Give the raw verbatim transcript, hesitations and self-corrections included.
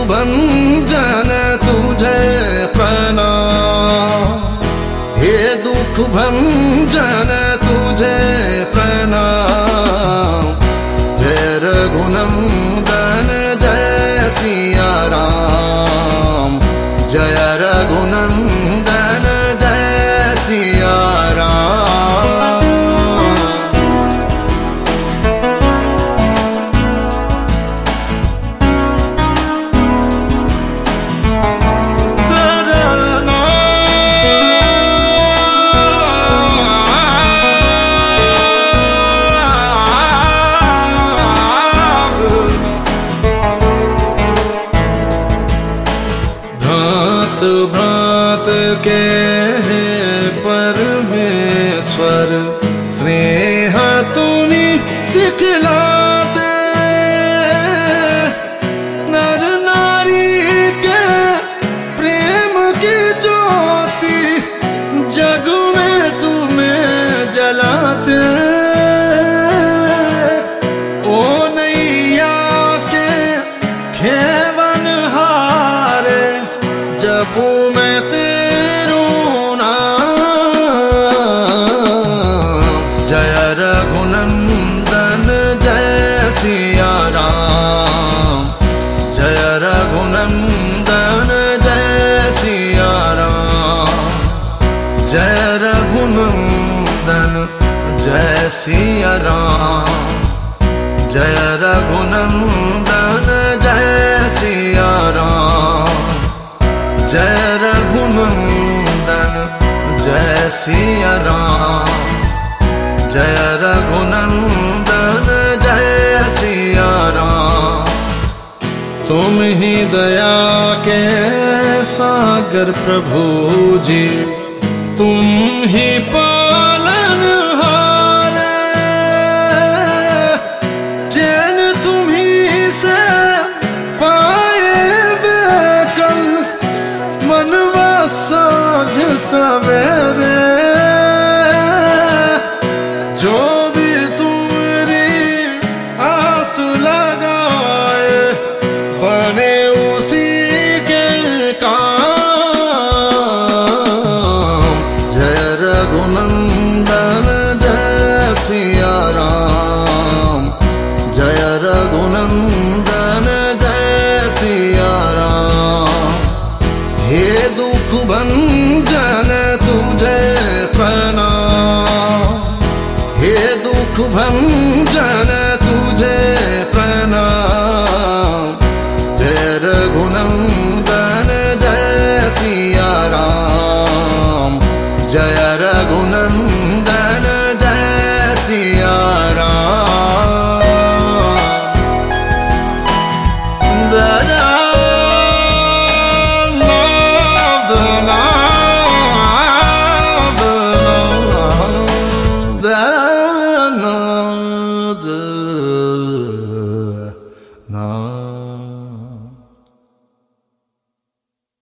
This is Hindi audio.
भंजन तुझे प्रणाम, हे दुख भंजन तुझे प्रणाम। जय रघुनंदन जय सिया राम, जय रघुनंदन जय सिया राम। भ्रात भ्रात के हे परमेश्वर, स्नेह तुमी सिखलाते। नर नारी के प्रेम की ज्योति जग में तुम्हें जलाते। ओ नैया के खेवन हारे, जपू मैं तेरू नाम। जय रघुनंदन जय सिया राम, जय रघुनंदन जय सिया राम। जय रघुनंदन जय सिया राम, जय रघुनंदन जय सिया राम। जय रघुनंदन जय सिया राम, जय रघुनंदन जय सिया राम। तुम ही दया के सागर प्रभु जी, तुम ही पा